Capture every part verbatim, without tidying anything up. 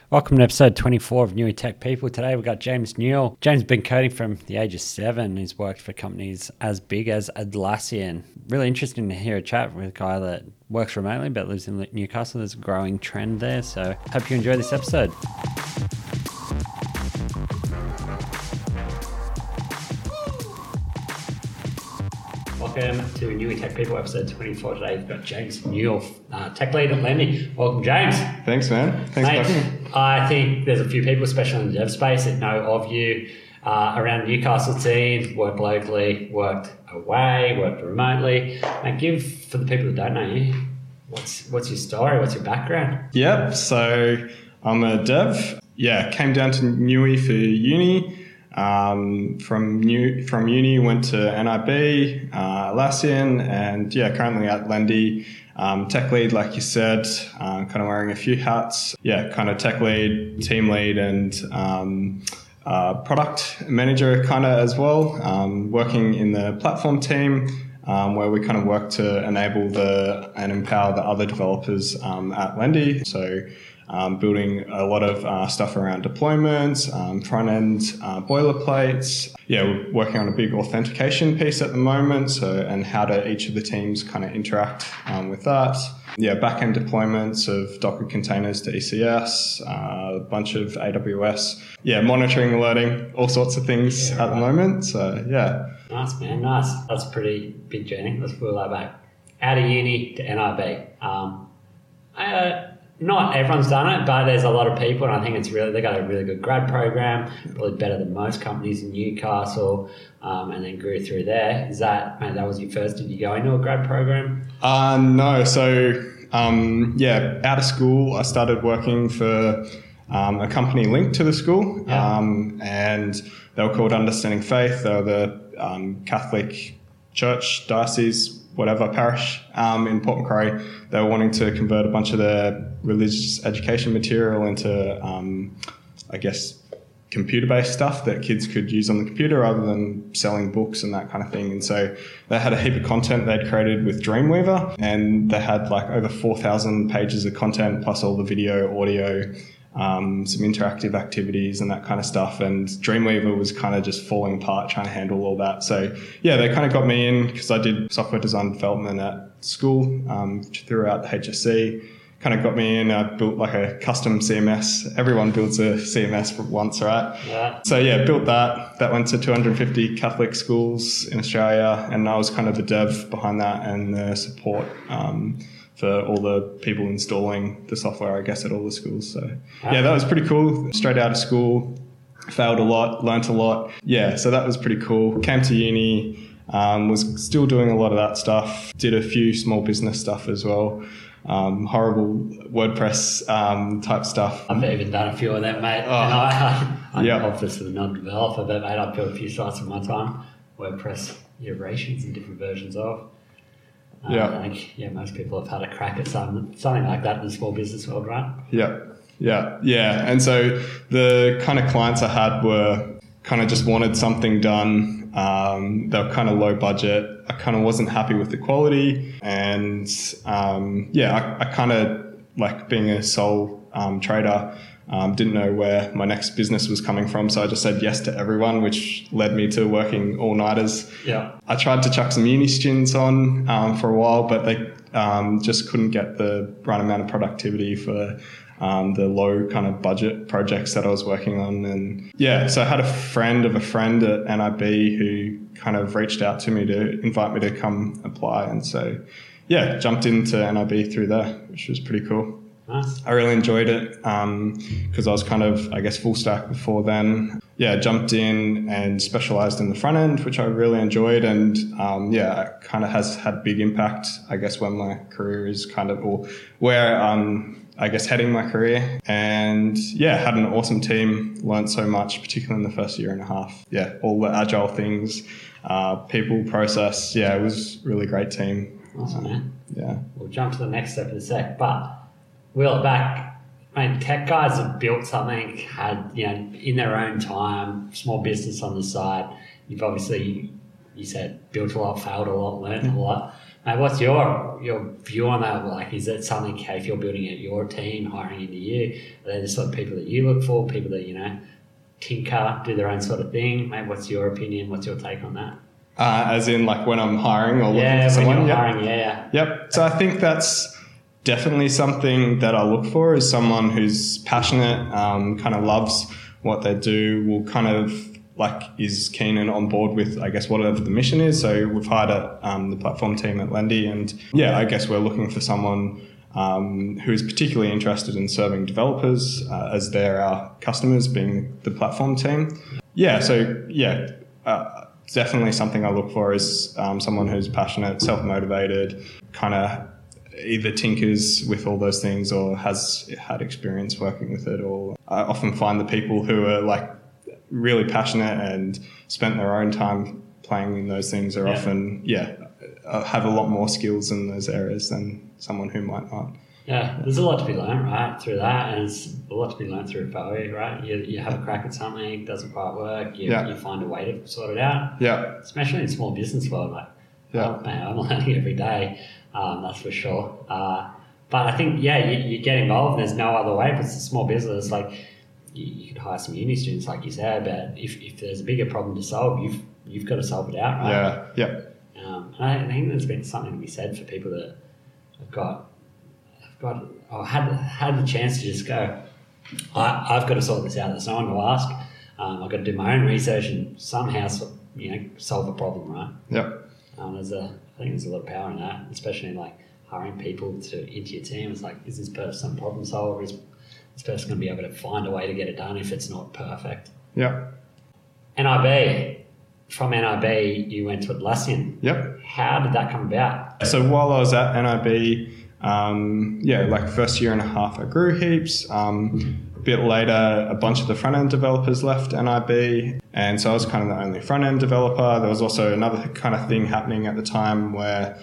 Welcome to episode twenty-four of Newy Tech People. Today we've got James Newell. James has been coding from the age of seven. He's worked for companies as big as Atlassian. Really interesting to hear a chat with a guy that works remotely but lives in Newcastle. There's a growing trend there, so hope you enjoy this episode. Welcome to Newy Tech People, episode twenty-four. Today we've got James Newell, uh, tech lead at Lendy. Welcome, James. Thanks, man. Thanks Mate, for having me. I think there's a few people, especially in the dev space, that know of you uh, around the Newcastle team, worked locally, worked away, worked remotely. And give, for the people that don't know you, what's what's your story? What's your background? Yep. So I'm a dev. Yeah, came down to Newy for uni. Um, from new from uni went to N I B, uh, Atlassian, and yeah, currently at Lendy. Um, tech lead, like you said, uh, kind of wearing a few hats. Yeah, kind of tech lead, team lead, and um, uh, product manager kind of as well. Um, working in the platform team, um, where we kind of work to enable the and empower the other developers um, at Lendy. So. Um, building a lot of uh, stuff around deployments, um, front-end uh, boilerplates. Yeah, we're working on a big authentication piece at the moment, so and how do each of the teams kind of interact um, with that. Yeah, back-end deployments of Docker containers to E C S, uh, a bunch of A W S. Yeah, monitoring, alerting, all sorts of things yeah, at right. the moment. So, yeah. Nice, man. Nice. That's a pretty big journey. Let's pull that back. Out of uni to N I B. Um, I... Uh, Not everyone's done it, but there's a lot of people, and I think it's really, they got a really good grad program, probably better than most companies in Newcastle, um, and then grew through there. Is that, mate, that was your first, did you go into a grad program? Uh, no, so, um, yeah, out of school, I started working for um, a company linked to the school, yeah. um, and they were called Understanding Faith. They were the um, Catholic church, diocese, whatever, parish um, in Port Macquarie. They were wanting to convert a bunch of their religious education material into, um, I guess, computer-based stuff that kids could use on the computer rather than selling books and that kind of thing. And so they had a heap of content they'd created with Dreamweaver, and they had like over four thousand pages of content plus all the video, audio, Um, some interactive activities and that kind of stuff. And Dreamweaver was kind of just falling apart trying to handle all that. So yeah, they kind of got me in because I did software design development at school um, throughout the H S C. Kind of got me in. I built like a custom C M S. Everyone builds a C M S once, right? Yeah. So yeah, built that. That went to two hundred fifty Catholic schools in Australia, and I was kind of the dev behind that and the support um, for all the people installing the software, I guess, at all the schools. So yeah, that was pretty cool. Straight out of school, failed a lot, learnt a lot. Yeah, so that was pretty cool. Came to uni, um, was still doing a lot of that stuff. Did a few small business stuff as well. Um, horrible WordPress um, type stuff. I've even done a few of them, mate. Oh, and I, I'm yeah. obviously a non-developer, but mate, I've built a few sites in my time. WordPress iterations and different versions of. Uh, Yeah. I think, yeah, most people have had a crack at some, something like that in the small business world, right? Yeah, yeah, yeah. And so the kind of clients I had were kind of just wanted something done. Um, they were kind of low budget. I kind of wasn't happy with the quality. And um, yeah, I, I kind of, like being a sole um, trader, Um, didn't know where my next business was coming from, so I just said yes to everyone, which led me to working all-nighters. Yeah. I tried to chuck some uni students on um, for a while, but they um, just couldn't get the right amount of productivity for um, the low kind of budget projects that I was working on. And yeah, so I had a friend of a friend at N I B who kind of reached out to me to invite me to come apply. And so, yeah, jumped into N I B through there, which was pretty cool. Nice. I really enjoyed it because um, I was kind of, I guess, full stack before then. Yeah, jumped in and specialized in the front end, which I really enjoyed. And um, yeah, it kind of has had big impact, I guess, when my career is kind of, or where um, I guess, heading my career. And yeah, had an awesome team, learned so much, particularly in the first year and a half. Yeah, all the agile things, uh, people, process. Yeah, it was a really great team. Awesome, man. Yeah. We'll jump to the next step in a sec, but wheel it back. I mean, tech guys have built something, had, you know, in their own time, small business on the side. You've obviously, you said, built a lot, failed a lot, learned a lot. Mate, what's your your view on that? Like, is it something, okay, if you're building out your team, hiring into you, are they the sort of people that you look for, people that, you know, tinker, do their own sort of thing? Mate, what's your opinion? What's your take on that? Uh, as in, like, when I'm hiring or looking yeah, for someone? When you're yep. hiring, yeah. Yep. So I think that's definitely something that I look for, is someone who's passionate, um, kind of loves what they do, will kind of like is keen and on board with, I guess, whatever the mission is. So we've hired at um, the platform team at Lendy, and yeah, I guess we're looking for someone um, who is particularly interested in serving developers uh, as they're our customers, being the platform team. Yeah, so yeah, uh, definitely something I look for is um, someone who's passionate, self-motivated, kind of either tinkers with all those things or has had experience working with it. Or I often find the people who are like really passionate and spent their own time playing in those things are yeah. often, yeah, have a lot more skills in those areas than someone who might not. Yeah, there's a lot to be learned, right, through that, and it's a lot to be learned through failure, right? You, you have a crack at something, it doesn't quite work, you, yeah. you find a way to sort it out. Yeah. Especially in small business world, like, yeah. oh, man, I'm learning every day, um, that's for sure. Uh, but I think, yeah, you, you get involved, and there's no other way. If it's a small business, like, you, you could hire some uni students, like you said, but if, if there's a bigger problem to solve, you've you've got to solve it out, right? Yeah, yeah. Um, and I think there's been something to be said for people that have got, have got, or had had the chance to just go, I, I've got to sort this out. There's no one to ask. Um, I've got to do my own research and somehow, you know, solve a problem, right? Yep. Um, there's a, I think there's a lot of power in that, especially in like hiring people to into your team. It's like, is this person a problem solver? Is this person going to be able to find a way to get it done if it's not perfect? Yep. N I B. From N I B, you went to Atlassian. Yep. How did that come about? So while I was at N I B, um, yeah, like first year and a half, I grew heaps. Um, a bit later, a bunch of the front-end developers left N I B, and so I was kind of the only front-end developer. There was also another kind of thing happening at the time where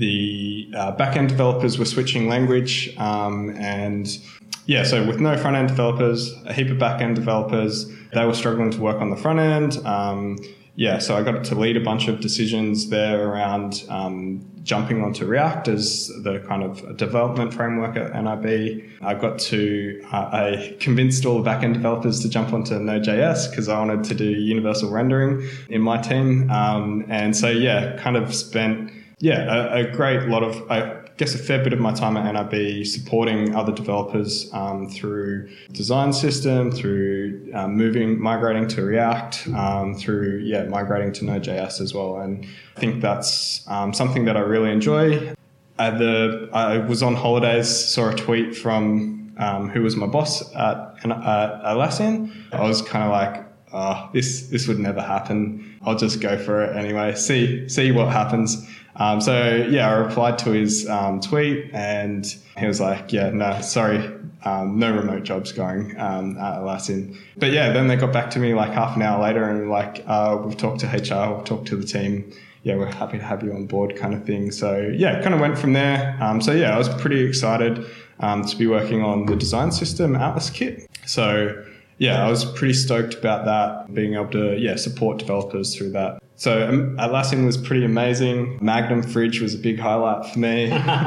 the uh, back-end developers were switching language, um, and yeah, so with no front-end developers, a heap of back-end developers, they were struggling to work on the front end. Um, yeah, so I got to lead a bunch of decisions there around um, jumping onto React as the kind of development framework at N I B. I got to, uh, I convinced all the back-end developers to jump onto Node.js because I wanted to do universal rendering in my team. Um, and so, yeah, kind of spent, yeah, a, a great lot of, I guess a fair bit of my time at N I B supporting other developers um, through design system, through um, moving, migrating to React, um, through, yeah, migrating to Node.js as well. And I think that's um, something that I really enjoy. At the, I was on holidays, saw a tweet from um, who was my boss at, at Atlassian. I was kind of like, oh, this, this would never happen. I'll just go for it anyway, see, see what happens. Um, so yeah, I replied to his um, tweet, and he was like, yeah, no, sorry, um, no remote jobs going um, at Atlassian. But yeah, then they got back to me like half an hour later and like, uh, we've talked to H R, we've talked to the team. Yeah, we're happy to have you on board kind of thing. So yeah, kind of went from there. Um, so yeah, I was pretty excited um, to be working on the design system Atlas Kit. So yeah, I was pretty stoked about that, being able to, yeah, support developers through that. So um, Atlassian was pretty amazing. Magnum Fridge was a big highlight for me.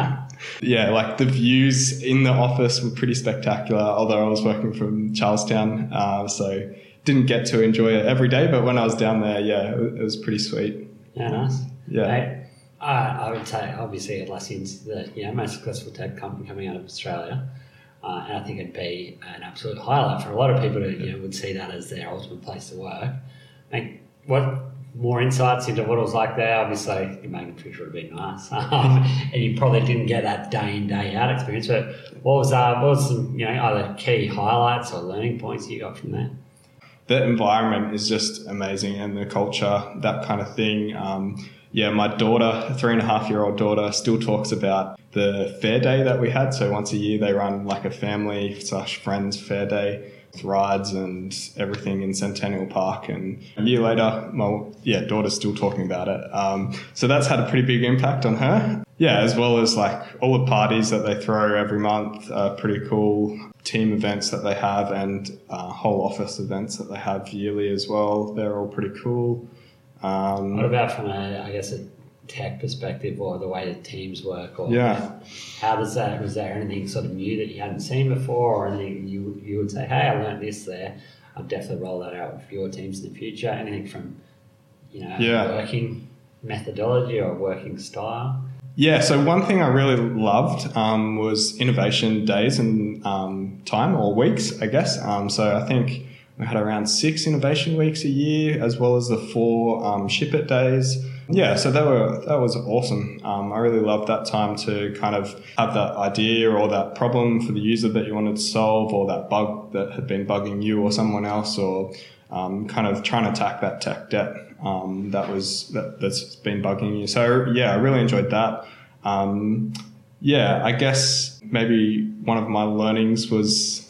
Yeah, like the views in the office were pretty spectacular, although I was working from Charlestown, uh, so didn't get to enjoy it every day. But when I was down there, yeah, it, it was pretty sweet. Yeah, nice. Yeah. Hey, I, I would say, obviously, Atlassian's the you know, most successful tech company coming out of Australia. Uh, and I think it'd be an absolute highlight for a lot of people who you know, would see that as their ultimate place to work. I think what more insights into what it was like there, obviously, the Magnum Fridge would have been nice. Um, and you probably didn't get that day in, day out experience. But what was, uh, what was some you know, other key highlights or learning points you got from there? The environment is just amazing, and the culture, that kind of thing. Um, yeah, my daughter, three and a half year old daughter, still talks about the fair day that we had. So once a year they run like a family slash friends fair day with rides and everything in Centennial Park. And a year later, my yeah, daughter's still talking about it. Um, so that's had a pretty big impact on her. Yeah, as well as like all the parties that they throw every month are pretty cool. Team events that they have and uh, whole office events that they have yearly as well. They're all pretty cool. Um, what about from a, I guess, a tech perspective or the way the teams work? Or Yeah. how does that, was there anything sort of new that you hadn't seen before, or anything you, you would say, hey, I learned this there, I'll definitely roll that out with your teams in the future? Anything from, you know, Yeah. working methodology or working style? Yeah, so one thing I really loved um, was innovation days and um, time, or weeks, I guess. Um, so I think we had around six innovation weeks a year, as well as the four um, ship it days. Yeah, so that were that was awesome. Um, I really loved that time to kind of have that idea or that problem for the user that you wanted to solve, or that bug that had been bugging you or someone else, or um, kind of trying to attack that tech debt um, that was that, that's been bugging you. So yeah, I really enjoyed that. Um, yeah, I guess maybe one of my learnings was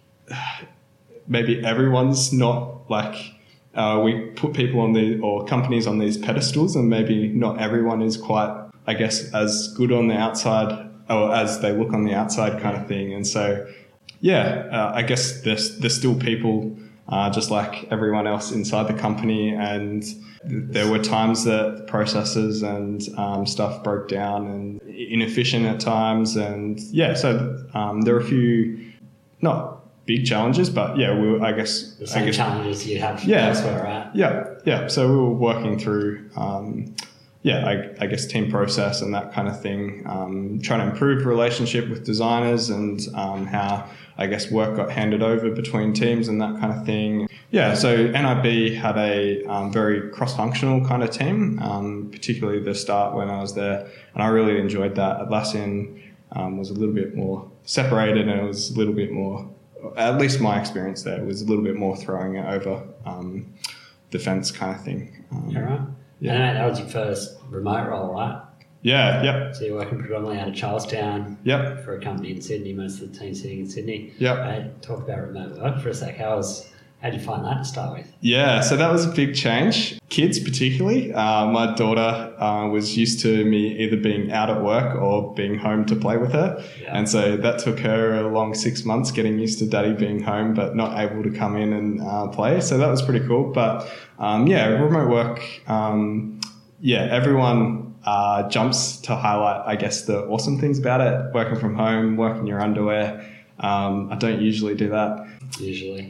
maybe everyone's not like. Uh, we put people on the or companies on these pedestals, and maybe not everyone is quite, I guess, as good on the outside or as they look on the outside, kind of thing. And so, yeah, uh, I guess there's there's still people uh, just like everyone else inside the company, and there were times that processes and um, stuff broke down and inefficient at times, and yeah, so um, there were a few not big challenges, but yeah, we were, I guess... The same I guess, challenges you have yeah, elsewhere, right? Yeah, yeah. So we were working through, um, yeah, I, I guess team process and that kind of thing, um, trying to improve relationship with designers and um, how, I guess, work got handed over between teams and that kind of thing. Yeah, so N I B had a um, very cross-functional kind of team, um, particularly the start when I was there, and I really enjoyed that. Atlassian um, was a little bit more separated, and it was a little bit more... At least my experience there was a little bit more throwing it over um, the fence kind of thing. Um, Yeah, right. Yeah. And that was your first remote role, right? Yeah, yep, So you're working predominantly out of Charlestown yep, for a company in Sydney, most of the team sitting in Sydney. yep. Uh, talk about remote work for a sec. How was, how'd you find that to start with? Yeah, so that was a big change. Kids particularly. Uh, my daughter uh, was used to me either being out at work or being home to play with her. Yeah. And so that took her a long six months getting used to daddy being home but not able to come in and uh, play. So that was pretty cool. But um, yeah, remote work, um, yeah, everyone uh, jumps to highlight, I guess, the awesome things about it. Working from home, working your underwear. Um, I don't usually do that. Usually.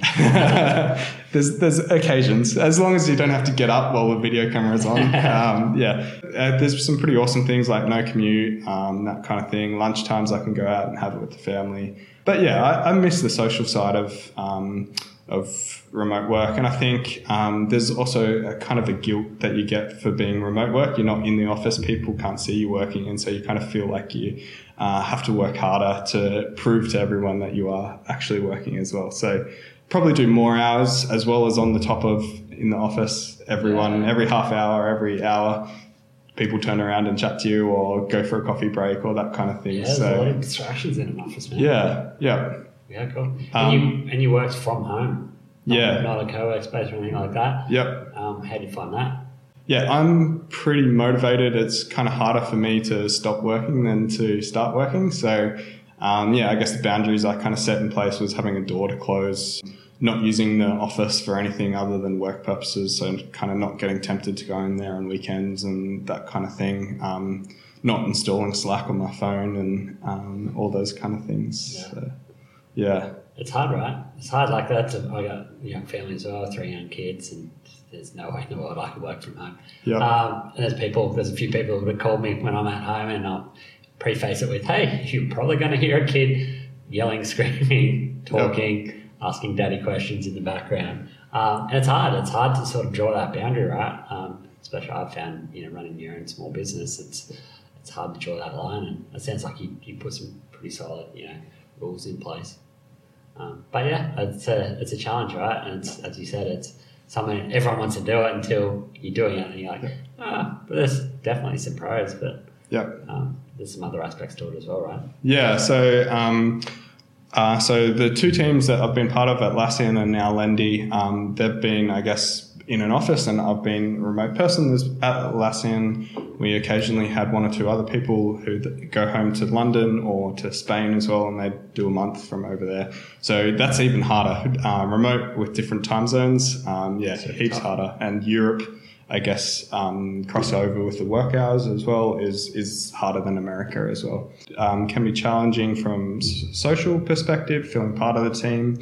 there's there's occasions, as long as you don't have to get up while the video camera's on. Um, yeah, uh, there's some pretty awesome things like no commute, um, that kind of thing. Lunch times I can go out and have it with the family. But yeah, I, I miss the social side of um, of remote work, and I think um, there's also a kind of a guilt that you get for being remote work. You're not in the office; people can't see you working, and so you kind of feel like you uh, have to work harder to prove to everyone that you are actually working as well. So probably do more hours as well as on the top of in the office. Everyone, every half hour, every hour, people turn around and chat to you or go for a coffee break or that kind of thing. Yeah, there's so a lot of distractions in an office, man. yeah, yeah. Yeah, cool. Um, and you and you worked from home. Not, Yeah. Not a co-work space or anything like that. Yep. Um, how did you find that? Yeah, I'm pretty motivated. It's kind of harder for me to stop working than to start working. So, um, yeah, I guess the boundaries I kind of set in place was having a door to close, not using the office for anything other than work purposes. So kind of not getting tempted to go in there on weekends and that kind of thing. Um, not installing Slack on my phone and um, all those kind of things. Yeah. So, yeah. It's hard, right? It's hard like that. To, I got a young family as well, three young kids, and there's no way in the world I could work from home. Yeah. Um, and there's people, there's a few people who would have called me when I'm at home, and I'll preface it with, hey, you're probably going to hear a kid yelling, screaming, talking, yep. asking daddy questions in the background. Um, and it's hard. It's hard to sort of draw that boundary, right? Um, especially I've found, you know, running your own small business, it's it's hard to draw that line. And it sounds like you, you put some pretty solid, you know, rules in place. Um, but yeah, it's a it's a challenge, right? And it's, as you said, it's something everyone wants to do it until you're doing it, and you're like, ah, but there's definitely some pros, but yeah, um, there's some other aspects to it as well, right? Yeah. So, um, uh, so the two teams that I've been part of, Atlassian and now Lendy, um, they've been, I guess, in an office, and I've been a remote person. There's at Atlassian, we occasionally had one or two other people who go home to London or to Spain as well, and they do a month from over there. So that's even harder. Uh, remote with different time zones, um, yeah, That's heaps tough. harder. And Europe I guess, um, crossover with the work hours as well is is harder than America as well. Um, can be challenging from s- social perspective, feeling part of the team.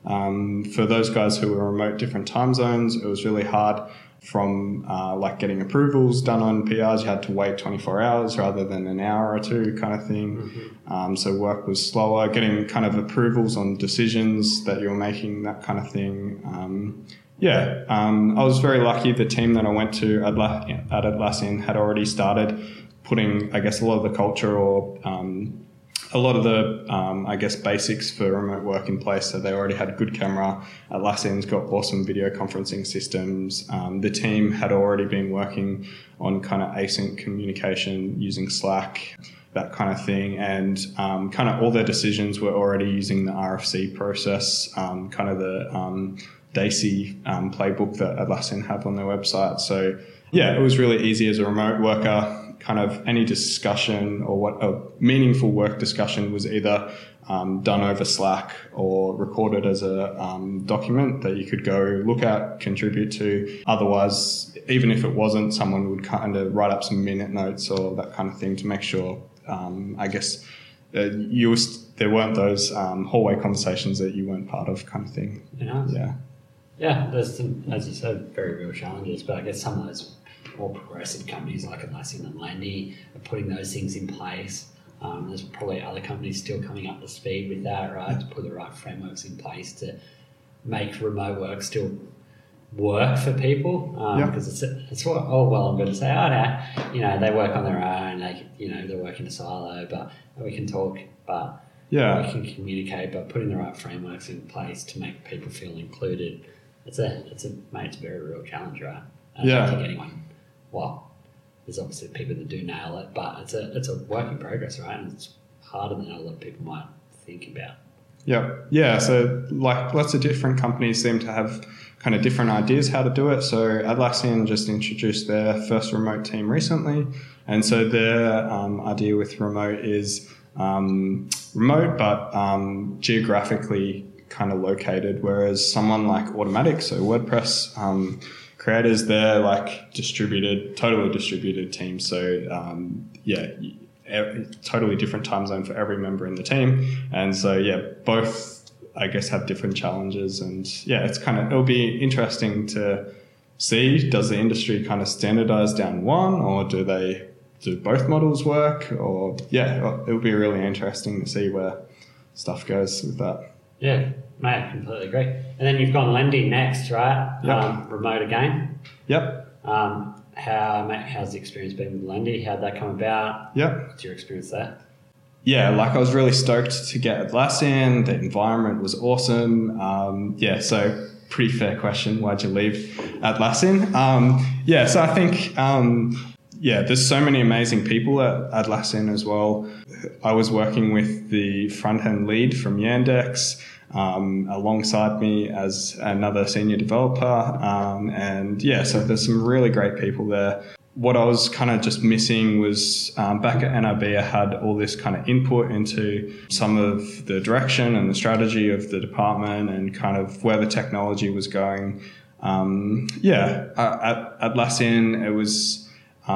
Um, for those guys who were remote different time zones, it was really hard from uh, like getting approvals done on P Rs. You had to wait twenty-four hours rather than an hour or two kind of thing. Mm-hmm. Um, so work was slower, getting kind of approvals on decisions that you were making, that kind of thing. Um, Yeah, um, I was very lucky. The team that I went to at, La- at Atlassian had already started putting, I guess, a lot of the culture or um, a lot of the, um, I guess, basics for remote work in place. So they already had good camera. Atlassian's got awesome video conferencing systems. Um, the team had already been working on kind of async communication using Slack, that kind of thing. And um, kind of all their decisions were already using the R F C process, um, kind of the... Um, Daisy um, playbook that Atlassian have on their website. So yeah, it was really easy as a remote worker. Kind of any discussion or what a meaningful work discussion was either um, done over Slack or recorded as a um, document that you could go look at, contribute to. Otherwise, even if it wasn't, someone would kind of write up some minute notes or that kind of thing to make sure, um, I guess, uh, you was, there weren't those um, hallway conversations that you weren't part of kind of thing. Yeah. Yeah. Yeah, there's some, as you said, very real challenges, but I guess some of those more progressive companies like Atlassian and Landy are putting those things in place. Um, there's probably other companies still coming up to speed with that, right, to put the right frameworks in place to make remote work still work for people. Because um, yeah. it's it's all well and good to say, oh, no, you know, they work on their own, they, you know, they work in a silo, but we can talk, but yeah. we can communicate, but putting the right frameworks in place to make people feel included. It's a, it's a, mate, it's a very real challenge, right? I yeah. don't think anyone, well, there's obviously people that do nail it, but it's a, it's a work in progress, right? And it's harder than a lot of people might think about. Yeah. Yeah. So like lots of different companies seem to have kind of different ideas how to do it. So Atlassian just introduced their first remote team recently. And so their um, idea with remote is um, remote, but um, geographically kind of located, whereas someone like Automatic, so WordPress um, creators, they're like distributed, totally distributed teams. So um, yeah, every, totally different time zone for every member in the team. And so yeah, both I guess have different challenges. And yeah, it's kind of, it'll be interesting to see, does the industry kind of standardize down one, or do they do both models work? Or yeah, it'll be really interesting to see where stuff goes with that. Yeah, mate, I completely agree. And then you've gone Lendy next, right? Yep. Um, remote again. Yep. Um, how, mate, how's the experience been with Lendy? How'd that come about? Yep. What's your experience there? Yeah, like I was really stoked to get Atlassian. The environment was awesome. Um, yeah, so pretty fair question. Why'd you leave Atlassian? Um, yeah, so I think, um, yeah, there's so many amazing people at Atlassian as well. I was working with the front-end lead from Yandex um, alongside me as another senior developer. Um, and yeah, so there's some really great people there. What I was kind of just missing was um, back at N I B, I had all this kind of input into some of the direction and the strategy of the department and kind of where the technology was going. Um, yeah, at Atlassian, it was,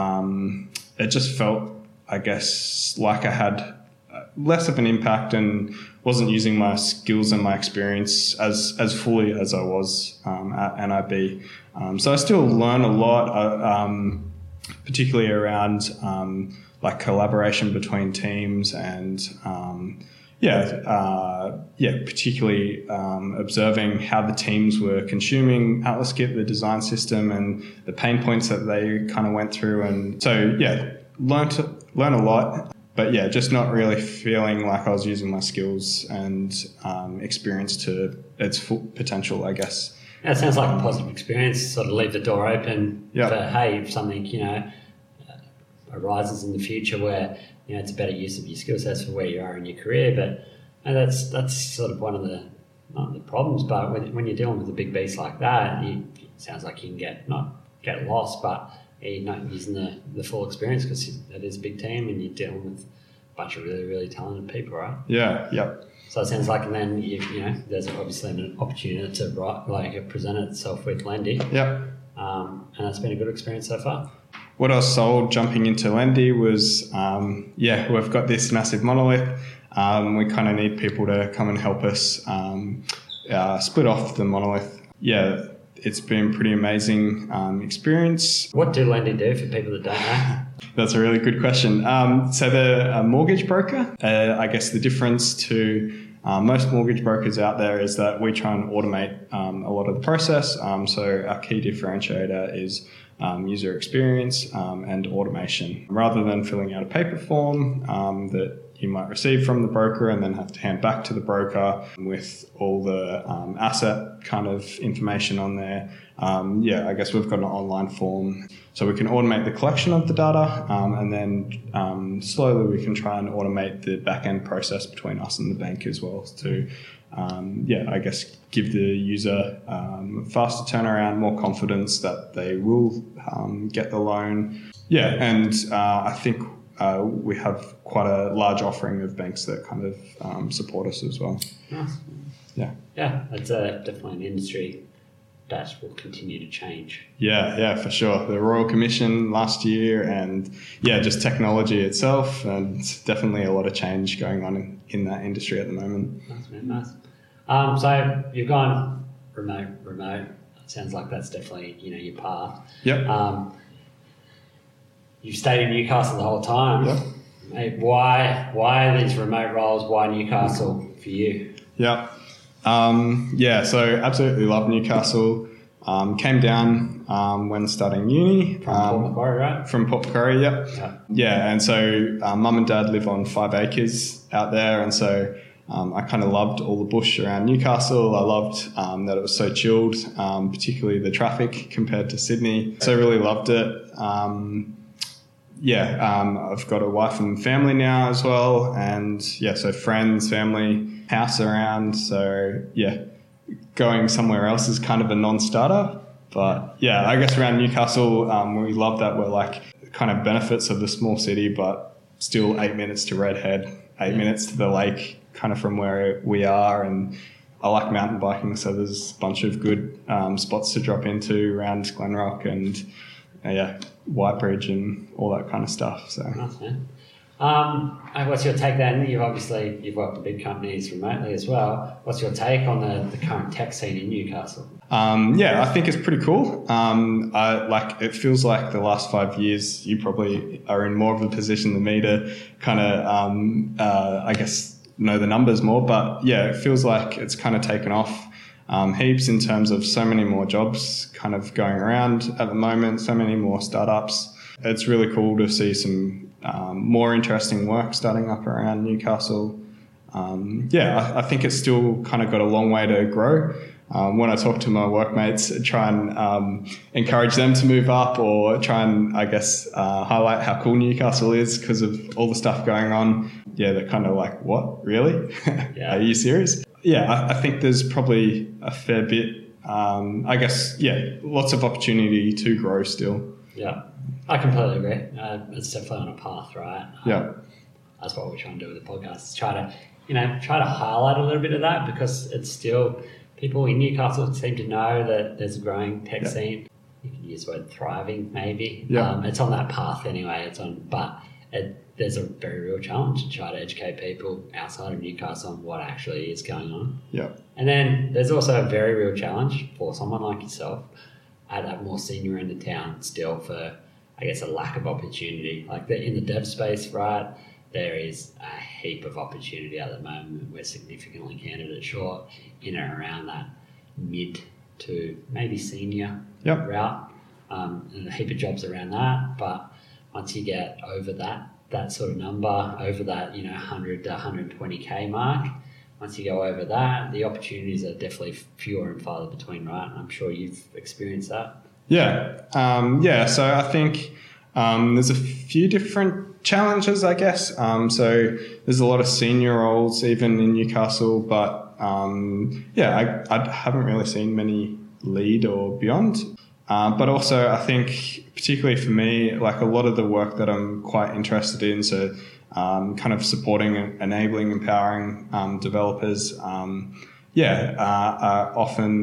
um, it just felt, I guess, like I had less of an impact and wasn't using my skills and my experience as, as fully as I was um, at N I B. Um, so I still learn a lot. I, um, particularly around um, like collaboration between teams and um, yeah, uh, yeah, particularly um, observing how the teams were consuming AtlasKit, the design system, and the pain points that they kind of went through. And so yeah, learn to learn a lot, but yeah, just not really feeling like I was using my skills and um, experience to its full potential, I guess. That sounds like a positive experience, sort of leave the door open yep. for, hey, if something, you know, arises in the future where, you know, it's a better use of your skill sets for where you are in your career. But and that's that's sort of one of the, not the problems, but when, when you're dealing with a big beast like that, you, it sounds like you can get, not get lost, but you're not using the, the full experience because it is a big team and you're dealing with a bunch of really, really talented people, right? Yeah, yep. So it sounds like, and then you, you know, there's obviously an opportunity to write, like present itself with Lendy. Yeah. um, and that's been a good experience so far. What I was sold jumping into Lendy was, um, yeah, we've got this massive monolith. Um, we kind of need people to come and help us um, uh, split off the monolith. Yeah, it's been a pretty amazing um, experience. What do Lendy do for people that don't know? That's a really good question. Um, so they're a mortgage broker. Uh, I guess the difference to uh, most mortgage brokers out there is that we try and automate um, a lot of the process. Um, so our key differentiator is um, user experience um, and automation. Rather than filling out a paper form um, that you might receive from the broker and then have to hand back to the broker with all the um, asset kind of information on there. Um, yeah, I guess we've got an online form so we can automate the collection of the data um, and then um, slowly we can try and automate the back-end process between us and the bank as well to, um, yeah, I guess give the user um, faster turnaround, more confidence that they will um, get the loan. Yeah, and uh, I think Uh, we have quite a large offering of banks that kind of um, support us as well. Nice. Yeah. Yeah, it's uh, definitely an industry that will continue to change. Yeah, yeah, for sure. The Royal Commission last year and, yeah, just technology itself and definitely a lot of change going on in, in that industry at the moment. Nice, man, nice. Um, so you've gone remote, remote. It sounds like that's definitely, you know, your path. Yep. Um, You've stayed in Newcastle the whole time. Yep. Mate, why why are these remote roles? Why Newcastle for you? Yeah. Um, yeah, so absolutely love Newcastle. Um, came down um, when starting uni. From um, Port Macquarie, right? From Port Macquarie, yep. Yeah. Yeah, and so uh, mum and dad live on five acres out there, and so um, I kind of loved all the bush around Newcastle. I loved um, that it was so chilled, um, particularly the traffic compared to Sydney. So I really loved it. Um, Yeah, um, I've got a wife and family now as well, and yeah, so friends, family, house around. So yeah, going somewhere else is kind of a non-starter. But yeah, I guess around Newcastle, um, we love that we're like kind of benefits of the small city, but still eight minutes to Redhead, eight Yeah. minutes to the lake, kind of from where we are. And I like mountain biking, so there's a bunch of good um, spots to drop into around Glenrock and uh, yeah. Whitebridge and all that kind of stuff. So, Nice, man. Um, and what's your take then? You've obviously you've worked with big companies remotely as well. What's your take on the, the current tech scene in Newcastle? Um, yeah, I think it's pretty cool. Um, I, like it feels like the last five years, you probably are in more of a position than me to kind of, um, uh, I guess, know the numbers more. But yeah, it feels like it's kind of taken off. Um, heaps in terms of so many more jobs kind of going around at the moment, so many more startups. It's really cool to see some um, more interesting work starting up around Newcastle. Um, yeah, I, I think it's still kind of got a long way to grow. Um, when I talk to my workmates, I try and um, encourage them to move up or try and, I guess, uh, highlight how cool Newcastle is because of all the stuff going on. Yeah, they're kind of like, what, really? Yeah. Are you serious? Yeah, I, I think there's probably a fair bit, um, I guess, yeah, lots of opportunity to grow still. Yeah, I completely agree. Uh, it's definitely on a path, right? Um, Yeah. That's what we're trying to do with the podcast, is try to, you know, try to highlight a little bit of that because it's still, people in Newcastle seem to know that there's a growing tech Yeah. scene. You can use the word thriving, maybe. Yeah. Um, it's on that path anyway. It's on, but it, there's a very real challenge to try to educate people outside of Newcastle on what actually is going on. Yeah. And then there's also a very real challenge for someone like yourself at that more senior end of town still for, I guess, a lack of opportunity. Like the, in the dev space, right, there is a heap of opportunity at the moment. We're significantly candidate short in and around that mid to maybe senior Yep. route. Um, and a heap of jobs around that. But once you get over that, that sort of number, over that, you know, one hundred to one hundred twenty K mark, once you go over that, the opportunities are definitely fewer and farther between, right? I'm sure you've experienced that. Yeah. Um, yeah. So I think um, there's a few different challenges, I guess. Um, so there's a lot of senior roles even in Newcastle, but um, yeah, I, I haven't really seen many lead or beyond. Uh, but also I think particularly for me, like a lot of the work that I'm quite interested in, so um, kind of supporting, enabling, empowering um, developers, um, yeah, uh, are often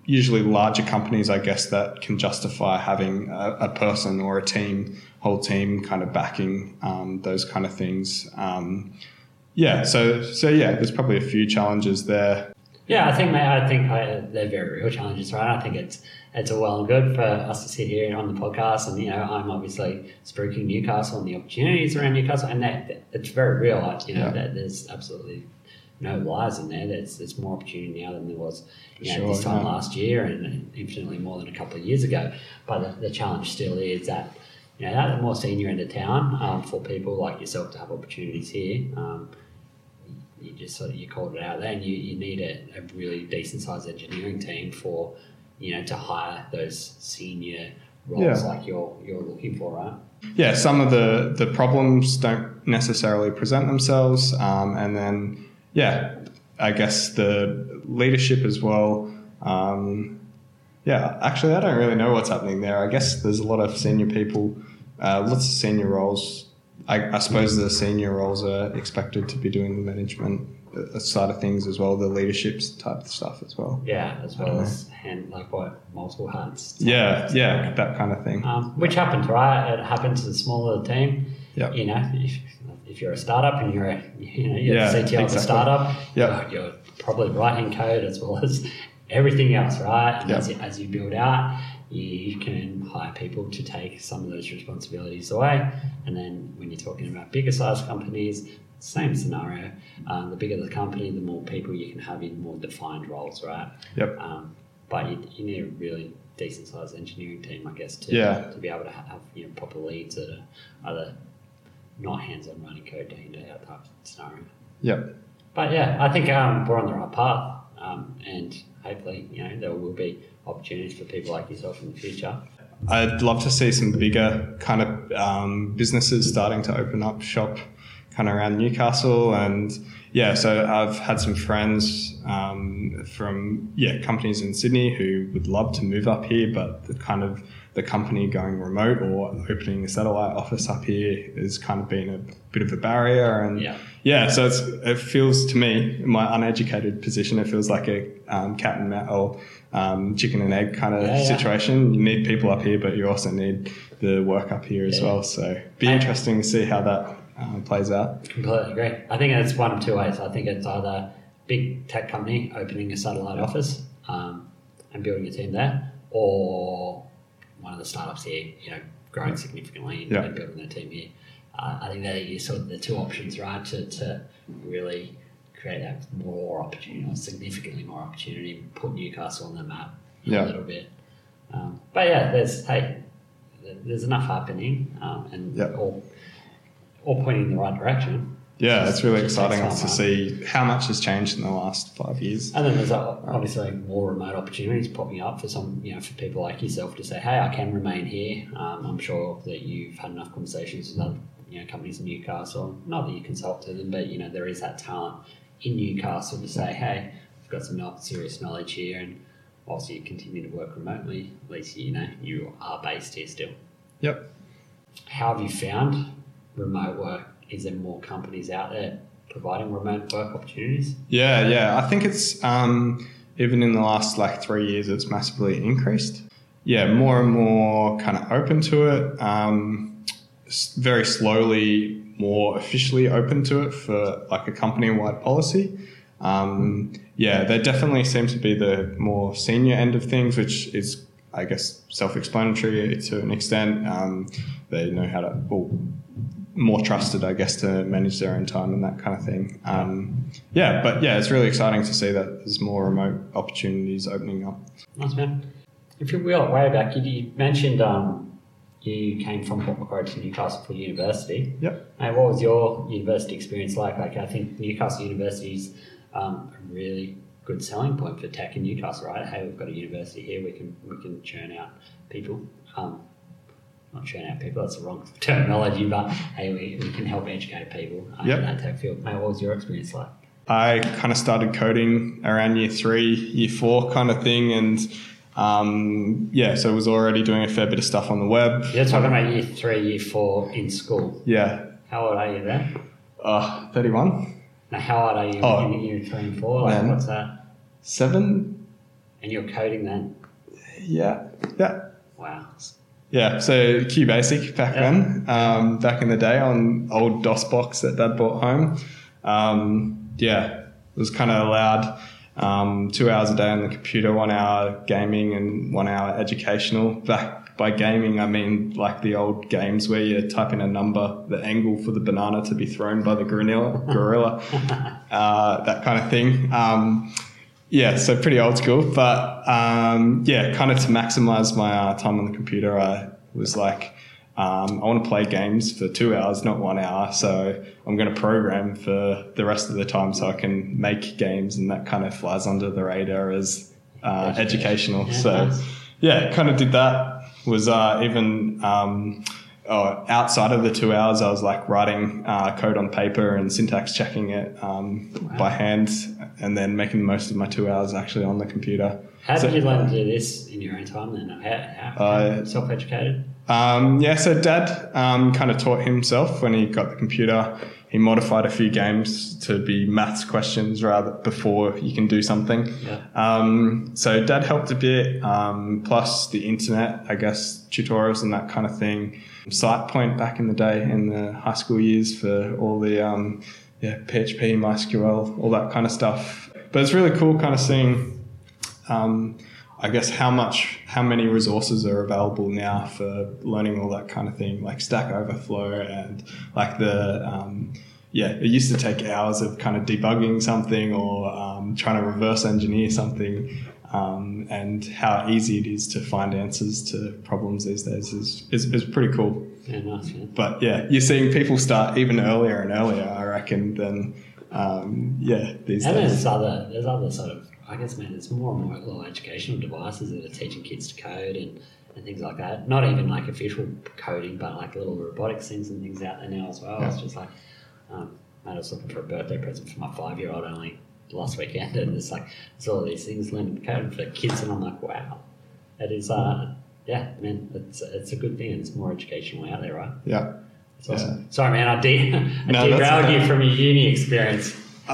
usually larger companies, I guess, that can justify having a, a person or a team, whole team kind of backing um, those kind of things. Um, yeah, so so yeah, there's probably a few challenges there. Yeah, I think mate, I think I, they're very real challenges, right? I think it's it's all well and good for us to sit here on the podcast, and you know, I'm obviously spruiking Newcastle and the opportunities around Newcastle, and that, that it's very real. Like, you know, yeah. that there's absolutely no lies in there. There's there's more opportunity now than there was you know, sure, this time yeah. last year, and infinitely more than a couple of years ago. But the, the challenge still is that you know at the more senior end of town, um, for people like yourself to have opportunities here. Um, You just sort of you called it out there, and you, you need a, a really decent sized engineering team for you know to hire those senior roles yeah. like you're you're looking for, right? Yeah, some of the, the problems don't necessarily present themselves, um, and then yeah, I guess the leadership as well. Um, yeah, actually, I don't really know what's happening there. I guess there's a lot of senior people, uh, lots of senior roles. I, I suppose the senior roles are expected to be doing the management side of things as well, the leadership type of stuff as well. Yeah, as well as hand, like what, multiple hats. Yeah, yeah, that kind of thing. Um, which happens, right? It happens to the smaller team. Yeah. You know, if, if you're a startup and you're a, you know, you're yeah, the C T O exactly. of a startup, yep. you're, you're probably writing code as well as everything else, right? And yep. as, you, as you build out, you can hire people to take some of those responsibilities away. And then when you're talking about bigger size companies, same scenario. Um, the bigger the company, the more people you can have in more defined roles, right? Yep. Um, but you, you need a really decent sized engineering team, I guess, to yeah. to be able to have you know proper leads that are either not hands-on running code day in day out type scenario. Yep. But yeah, I think um, we're on the right path, um, and hopefully, you know, there will be opportunities for people like yourself in the future. I'd love to see some bigger kind of um, businesses starting to open up shop kind of around Newcastle. And yeah, so I've had some friends um, from yeah companies in Sydney who would love to move up here, but the kind of the company going remote or opening a satellite office up here has kind of been a bit of a barrier. And yeah, yeah so it's, it feels to me, in my uneducated position, it feels like a um, cat and mouse or um, chicken and egg kind of yeah, situation. Yeah. You need people up here, but you also need the work up here as yeah. well. So it'd be interesting to see how that uh, plays out. Completely agree. I think it's one of two ways. I think it's either big tech company opening a satellite office um, and building a team there, or one of the startups here, you know, growing significantly and, yeah. and building their team here. Uh, I think that are sort of the two options, right, to, to really create that more opportunity, or significantly more opportunity, put Newcastle on the map yeah. a little bit. Um, but yeah, there's hey, there's enough happening, um, and yep. all all pointing in the right direction. Yeah, just, it's really just exciting time, to right? see how much has changed in the last five years. And then there's obviously more remote opportunities popping up for some, you know, for people like yourself to say, hey, I can remain here. Um, I'm sure that you've had enough conversations with other, you know, companies in Newcastle. Not that you consult to them, but you know, there is that talent in Newcastle to say, hey, I've got some serious knowledge here, and whilst you continue to work remotely, at least you know you are based here still. Yep. How have you found remote work? Is there more companies out there providing remote work opportunities? Yeah, yeah. I think it's um, even in the last like three years, it's massively increased. Yeah, more and more kind of open to it. Um, very slowly, more officially open to it for like a company-wide policy. Um, yeah, they definitely seem to be the more senior end of things, which is, I guess, self-explanatory to an extent. Um, they know how to, well, more trusted, I guess, to manage their own time and that kind of thing. Um, yeah, but yeah, it's really exciting to see that there's more remote opportunities opening up. Nice, man. If you wheel it way back, you, you mentioned um, you came from Port Macquarie to Newcastle for university. Yep. And what was your university experience like? Like, I think Newcastle University's um, a really good selling point for tech in Newcastle, right? Hey, we've got a university here, we can we can churn out people. Um, not churn out people, that's the wrong terminology, but hey, we, we can help educate people uh, yep. in that tech field. Mate, what was your experience like? I kind of started coding around year three, year four kind of thing, and um, yeah, so I was already doing a fair bit of stuff on the web. You're talking about year three, year four in school? Yeah. How old are you then? Uh, thirty-one. Now, how old are you oh, in year three and four? Like, man. what's that? Seven? And you're coding then? Yeah, yeah. Wow. Yeah, so QBasic back Yeah. then, um, back in the day on old DOSBox that Dad brought home. Um, yeah, it was kind of allowed um, two hours a day on the computer, one hour gaming and one hour educational. Back by gaming, I mean like the old games where you type in a number, the angle for the banana to be thrown by the gorilla, gorilla uh, that kind of thing. Um, Yeah, so pretty old school, but um, yeah, kind of to maximize my uh, time on the computer, I was like, um, I want to play games for two hours, not one hour. So I'm going to program for the rest of the time so I can make games, and that kind of flies under the radar as uh, educational. Yeah, so nice. yeah, kind of did that. Was uh, even um, oh, outside of the two hours, I was like writing uh, code on paper and syntax checking it um, Wow. by hand, and then making the most of my two hours actually on the computer. How So- did you learn to do this in your own time then? How, how, Uh, self-educated? Um, yeah, so Dad um, kind of taught himself when he got the computer. He modified a few games to be maths questions rather before you can do something. Yeah. Um, so Dad helped a bit, um, plus the internet, I guess, tutorials and that kind of thing. SitePoint back in the day in the high school years for all the um, yeah P H P, MySQL, all that kind of stuff. But it's really cool kind of seeing um, I guess how much, how many resources are available now for learning all that kind of thing, like Stack Overflow and like the, um, yeah, it used to take hours of kind of debugging something or um, trying to reverse engineer something, um, and how easy it is to find answers to problems these days is, is, is pretty cool. Yeah, nice, man. But yeah, you're seeing people start even earlier and earlier, I reckon, than, um, yeah, these And days. there's other, there's other sort of, I guess, man, there's more and more little educational devices that are teaching kids to code and, and things like that. Not even like official coding, but like little robotics things and things out there now as well. Yeah. It's just like, um, mate, I was looking for a birthday present for my five-year-old only last weekend, and it's like, there's all these things learning code for kids, and I'm like, wow, it is, uh, yeah, man, it's, it's a good thing. It's more educational out there, right? Yeah. It's awesome. Sorry, man, I, de- I No, that's derailed okay. you from your uni experience.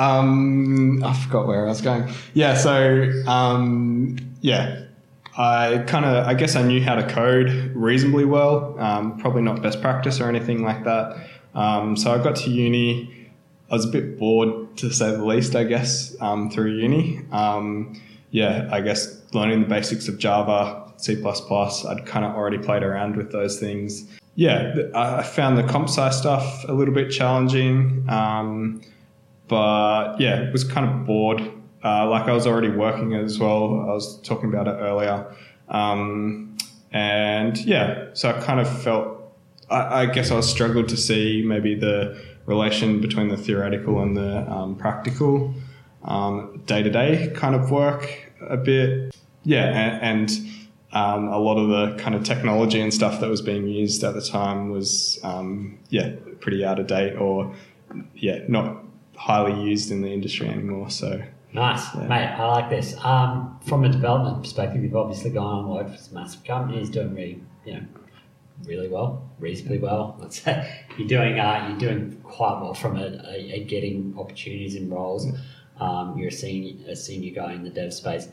Um, I forgot where I was going. Yeah, so um, yeah, I kind of, I guess I knew how to code reasonably well. Um, probably not best practice or anything like that. Um, so I got to uni. I was a bit bored, to say the least, I guess, um, through uni. Um, yeah, I guess learning the basics of Java, C plus plus. I'd kind of already played around with those things. Yeah, I I found the comp sci stuff a little bit challenging. Um, But yeah, it was kind of bored. Uh, like I was already working as well. I was talking about it earlier. Um, and yeah, so I kind of felt, I, I guess I struggled to see maybe the relation between the theoretical and the um, practical um, day-to-day kind of work a bit. Yeah, and, and um, a lot of the kind of technology and stuff that was being used at the time was, um, yeah, pretty out of date or, yeah, not highly used in the industry anymore. So Nice, Yeah. mate. I like this. Um, from a development perspective, you've obviously gone and worked for some massive companies, doing really, you know, really well, reasonably well. Let's say you're doing, uh, you're doing quite well from a, a, a getting opportunities in roles. Um, you're a senior, a senior guy in the dev space.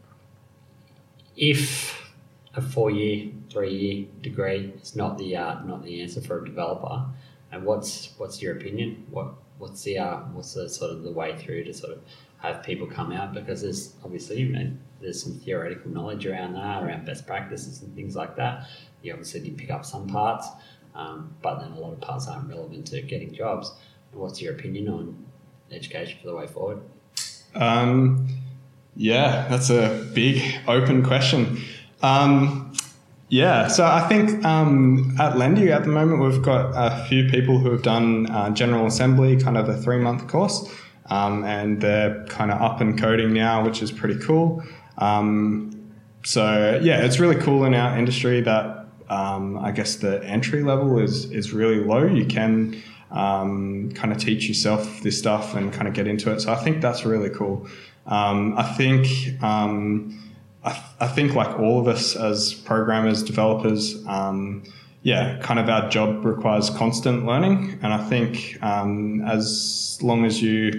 If a four-year, three-year degree is not the uh, not the answer for a developer, and what's what's your opinion? What what's the uh, what's the sort of the way through to sort of have people come out, because there's obviously, you know, there's some theoretical knowledge around that, around best practices and things like that. You obviously did pick up some parts, um, but then a lot of parts aren't relevant to getting jobs. And what's your opinion on education for the way forward? Um, yeah, that's a big open question. Um, yeah, so I think um, at Lendu at the moment we've got a few people who have done uh, General Assembly, kind of a three-month course, um, and they're kind of up and coding now, which is pretty cool. Um, so yeah, it's really cool in our industry that um, I guess the entry level is is really low. You can um, kind of teach yourself this stuff and kind of get into it. So I think that's really cool. Um, I think um, I, th- I think like all of us as programmers, developers, um, yeah, kind of our job requires constant learning. And I think um, as long as you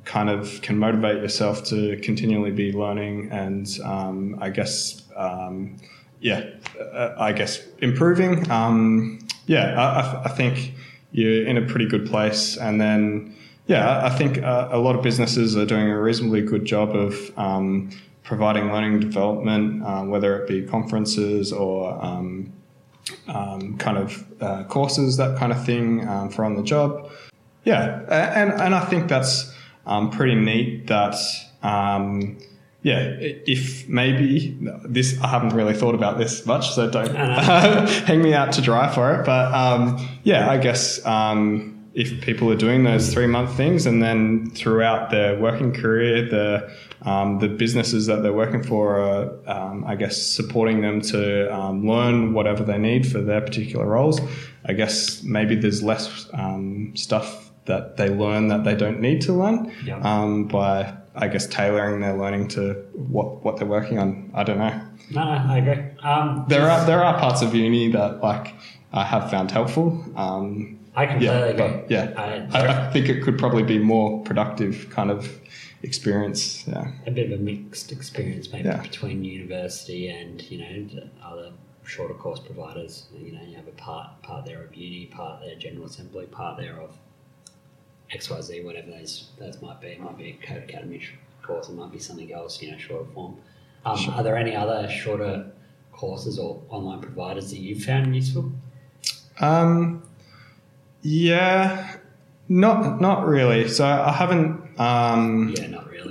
kind of can motivate yourself to continually be learning and um, I guess um, yeah uh, I guess improving. Um, yeah, I, I think you're in a pretty good place, and then yeah, I think uh, a lot of businesses are doing a reasonably good job of um, providing learning development, uh, whether it be conferences or um, um, kind of uh, courses, that kind of thing um, for on the job. Yeah, and and I think that's um, pretty neat that, um, yeah, if maybe this, I haven't really thought about this much, so don't hang me out to dry for it. But um, yeah, I guess um, if people are doing those three month things and then throughout their working career, the um, the businesses that they're working for are, um, I guess, supporting them to um, learn whatever they need for their particular roles. I guess maybe there's less um, stuff that they learn that they don't need to learn yeah. um, by, I guess, tailoring their learning to what, what they're working on. I don't know. No, no, I agree. Um, there are there are parts of uni that like I have found helpful. Um, I completely yeah, agree. but yeah, I, I, I think it could probably be more productive kind of experience. Yeah, a bit of a mixed experience maybe yeah. between university and, you know, other shorter course providers. You know, you have a part part there of uni, part there General Assembly, part there of X Y Z, whatever those those might be. It might be a Code Academy course, it might be something else, you know, shorter form. Um, sure. Are there any other shorter courses or online providers that you found useful? Um, yeah, not not really. So I haven't. Um, yeah, not really.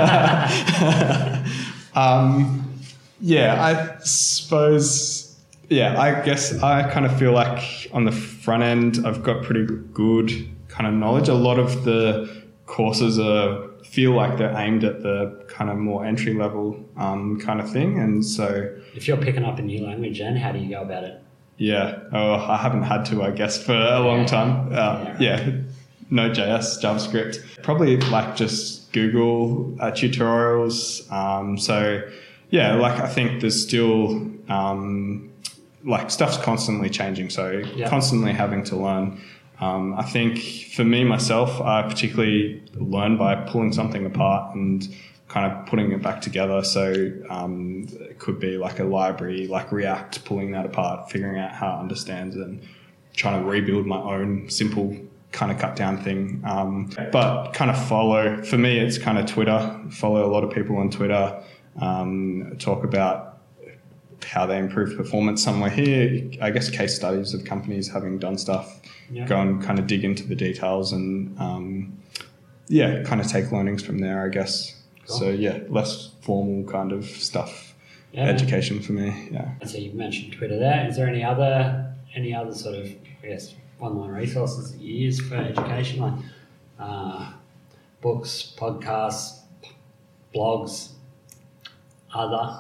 um, yeah, I suppose. Yeah, I guess I kind of feel like on the front end, I've got pretty good kind of knowledge. A lot of the courses are feel like they're aimed at the kind of more entry level um, kind of thing, and so if you're picking up a new language, then how do you go about it? Yeah, oh, I haven't had to, I guess, for a long time. Uh, yeah, right. yeah, Node.js, JavaScript, probably like just Google uh, tutorials. Um, so yeah, like I think there's still um, like stuff's constantly changing, so yeah. constantly having to learn. Um, I think for me, myself, I particularly learn by pulling something apart and kind of putting it back together. So um, it could be like a library, like React, pulling that apart, figuring out how it understands and trying to rebuild my own simple kind of cut down thing. Um, but kind of follow, for me, it's kind of Twitter. Follow a lot of people on Twitter, um, talk about how they improve performance somewhere here. I guess case studies of companies having done stuff. Yeah. Go and kind of dig into the details and, um, yeah, kind of take learnings from there, I guess. Cool. So, yeah, less formal kind of stuff, yeah. Education for me, yeah. So you mentioned Twitter there. Is there any other any other sort of, I guess, online resources that you use for education, like uh, books, podcasts, blogs, other?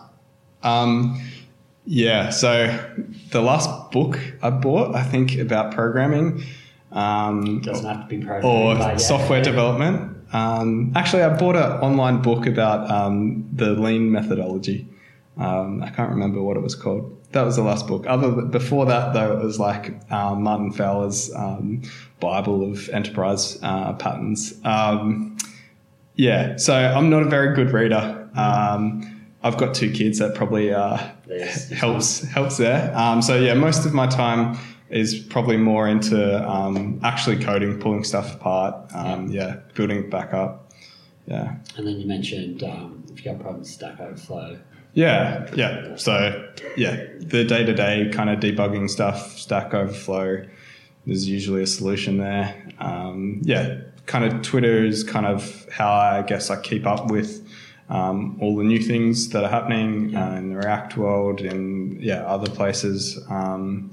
Um, yeah, so the last book I bought, I think, about programming. Um, Doesn't have to be programming. Or yeah. software development. Um, actually, I bought an online book about um, the lean methodology. Um, I can't remember what it was called. That was the last book. Other than, before that, though, it was like um, Martin Fowler's um, Bible of Enterprise uh, Patterns. Um, yeah, so I'm not a very good reader. Um, I've got two kids that probably uh, helps helps there. Um, so yeah, most of my time is probably more into um, actually coding, pulling stuff apart, um, yeah. yeah, building it back up. Yeah. And then you mentioned um, if you got problems, Stack Overflow. Yeah, yeah. So yeah, the day-to-day kind of debugging stuff, Stack Overflow, there's usually a solution there. Um, yeah, kind of Twitter is kind of how I guess I keep up with Um, all the new things that are happening yeah. uh, in the React world and yeah, other places. Um,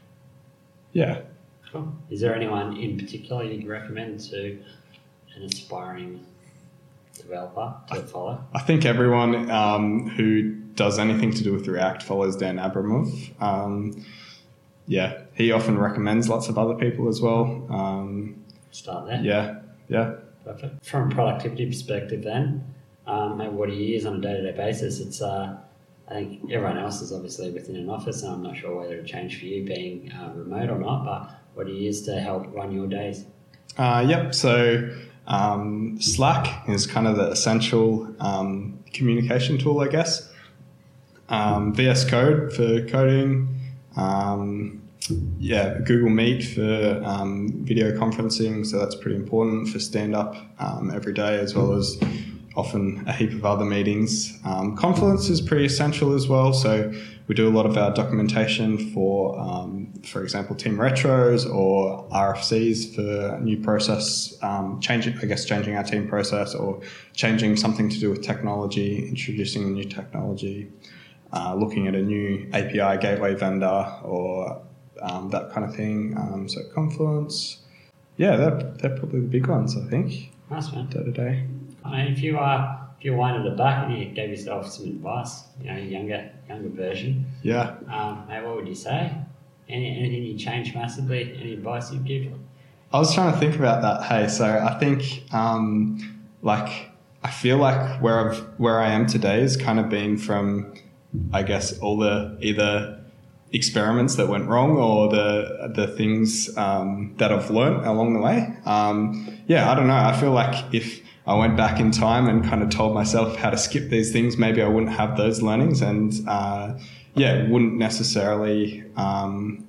yeah. Cool. Is there anyone in particular you'd recommend to an aspiring developer to I, follow? I think everyone um, who does anything to do with React follows Dan Abramov. Um, yeah, he often recommends lots of other people as well. Um, Start there. Yeah, yeah. Perfect. From a productivity perspective then, Um, and what do you use on a day-to-day basis? It's, uh, I think everyone else is obviously within an office, and I'm not sure whether it changed for you being uh, remote or not, but what do you use to help run your days? Uh, yep, so Um, Slack is kind of the essential um, communication tool, I guess. Um, V S Code for coding. Um, yeah, Google Meet for um, video conferencing, so that's pretty important for stand-up um, every day, as well as often a heap of other meetings. Um, Confluence is pretty essential as well, so we do a lot of our documentation for, um, for example, team retros or R F Cs for new process, um, changing, I guess, changing our team process or changing something to do with technology, introducing a new technology, uh, looking at a new A P I gateway vendor or um, that kind of thing. Um, so Confluence, yeah, they're, they're probably the big ones, I think. Nice, man. Day to day. I mean, if you uh, if you winded it back and you gave yourself some advice, you know, younger younger version, Yeah. um, hey, what would you say? Any, anything you change massively? Any advice you'd give? I was trying to think about that. Hey, so I think, um, like, I feel like where I've where I am today has kind of been from, I guess, all the either experiments that went wrong or the the things um, that I've learned along the way. Um, yeah, I don't know. I feel like if I went back in time and kind of told myself how to skip these things, maybe I wouldn't have those learnings, and uh, yeah, wouldn't necessarily. Um,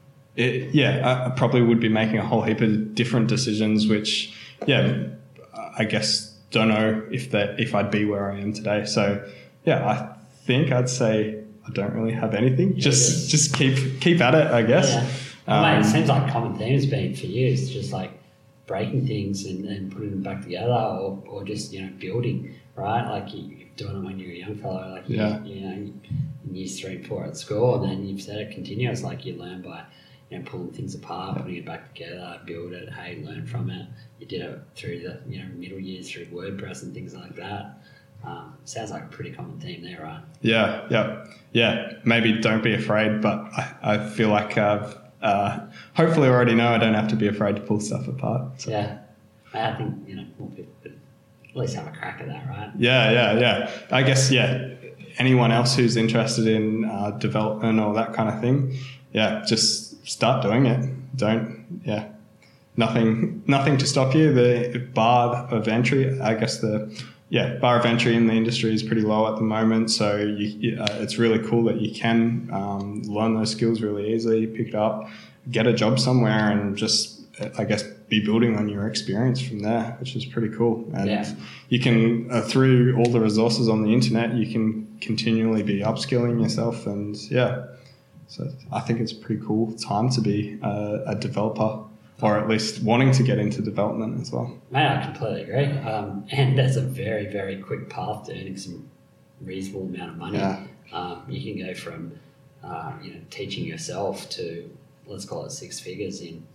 it, yeah, I probably would be making a whole heap of different decisions, which yeah, I guess don't know if that if I'd be where I am today. So yeah, I think I'd say I don't really have anything. Just just keep keep at it, I guess. Yeah. Well, mate, it seems like common themes been for you. It's just like breaking things and, and putting them back together, or, or just you know building, right? Like you, you're doing it when you're a young fellow, like you, yeah. you know in years three and four at school, and then you've said it continuous, like you learn by you know pulling things apart, putting it back together, build it. Hey, learn from it. You did it through the you know middle years through WordPress and things like that. Um, sounds like a pretty common theme there, right? Yeah, yeah, yeah. Maybe don't be afraid, but I, I feel like I've uh, hopefully already know I don't have to be afraid to pull stuff apart. So. Yeah, I think you know more people could at least have a crack at that, right? Yeah, yeah, yeah. I guess yeah. Anyone else who's interested in uh, development or that kind of thing, yeah, just start doing it. Don't yeah. Nothing, nothing to stop you. The bar of entry, I guess the. Yeah, bar of entry in the industry is pretty low at the moment, so you, uh, it's really cool that you can um, learn those skills really easily, pick it up, get a job somewhere, and just, I guess, be building on your experience from there, which is pretty cool. And yeah. you can, uh, through all the resources on the internet, you can continually be upskilling yourself, and yeah, so I think it's a pretty cool time to be a, a developer. Or at least wanting to get into development as well. Mate, I completely agree. Um, and there's a very, very quick path to earning some reasonable amount of money. Yeah. Um, you can go from, uh, you know, teaching yourself to, let's call it six figures in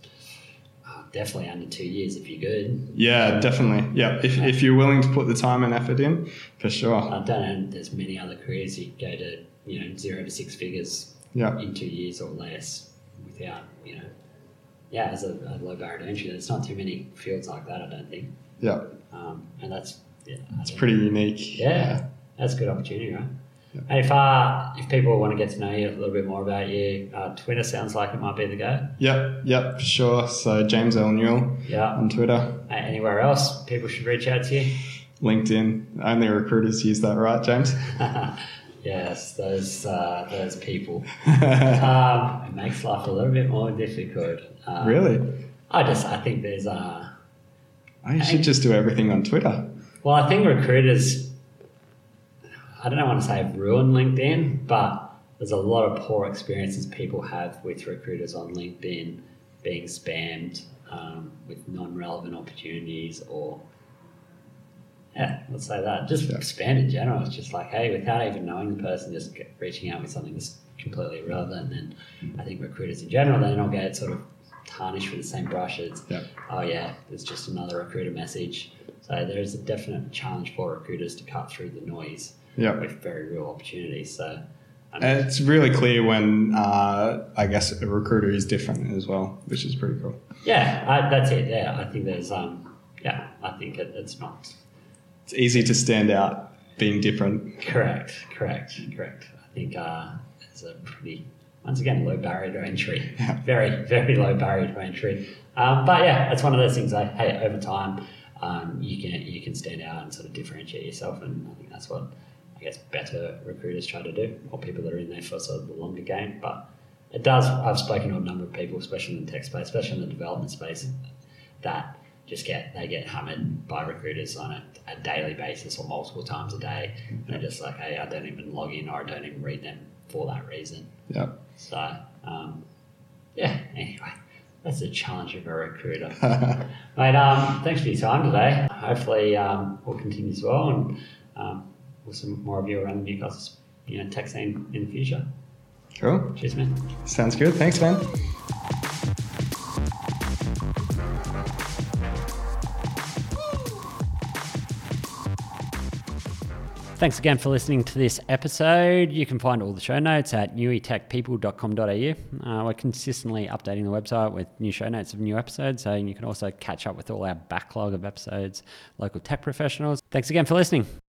uh, definitely under two years if you're good. Yeah, definitely. Yeah, if, if you're willing to put the time and effort in, for sure. I don't know, there's many other careers you go to, you know, zero to six figures yeah. in two years or less without, you know, yeah, as a, a low barrier to entry. There's not too many fields like that, I don't think. Yeah. Um, and that's yeah, it's pretty unique. Yeah, yeah, that's a good opportunity, right? Yeah. And if uh, if people want to get to know you a little bit more about you, uh, Twitter sounds like it might be the go. Yep, yep, for sure. So James L. Newell yeah. on Twitter. Uh, anywhere else people should reach out to you? LinkedIn. Only recruiters use that, right, James? Yes, those uh, those people. um, it makes life a little bit more difficult. Um, really? I just I think there's uh oh, you should just do everything on Twitter. Well, I think recruiters, I don't want to say have ruined LinkedIn, but there's a lot of poor experiences people have with recruiters on LinkedIn being spammed um, with non-relevant opportunities or yeah, let's say that. Just yeah. spam in general. It's just like, hey, without even knowing the person, just get, reaching out with something that's completely irrelevant. And I think recruiters in general, then all get sort of tarnished with the same brush. It's, yeah. oh yeah, it's just another recruiter message. So there's a definite challenge for recruiters to cut through the noise yeah. with very real opportunities. So I mean, it's really clear when, uh, I guess, a recruiter is different as well, which is pretty cool. Yeah, I, that's it. Yeah, I think there's, um, yeah, I think it, it's not... It's easy to stand out being different. Correct, correct, correct. I think uh, it's a pretty, once again, low barrier to entry. Yeah. Very, very low barrier to entry. Um, but yeah, it's one of those things, like, hey, over time, um, you can you can stand out and sort of differentiate yourself, and I think that's what I guess better recruiters try to do, or people that are in there for sort of the longer game. But it does. I've spoken to a number of people, especially in the tech space, especially in the development space, that just get they get hammered by recruiters on a, a daily basis or multiple times a day, and they're just like, hey, I don't even log in or I don't even read them for that reason. Yeah. So, um, yeah. Anyway, that's a challenge of a recruiter, mate. Um, thanks for your time today. Hopefully, um, we'll continue as well, and um, we'll see more of you around the Newcastle, you know, tech scene in the future. Cool. Cheers, man. Sounds good. Thanks, man. Thanks again for listening to this episode. You can find all the show notes at newey tech people dot com dot a u. Uh, we're consistently updating the website with new show notes of new episodes, so you can also catch up with all our backlog of episodes, local tech professionals. Thanks again for listening.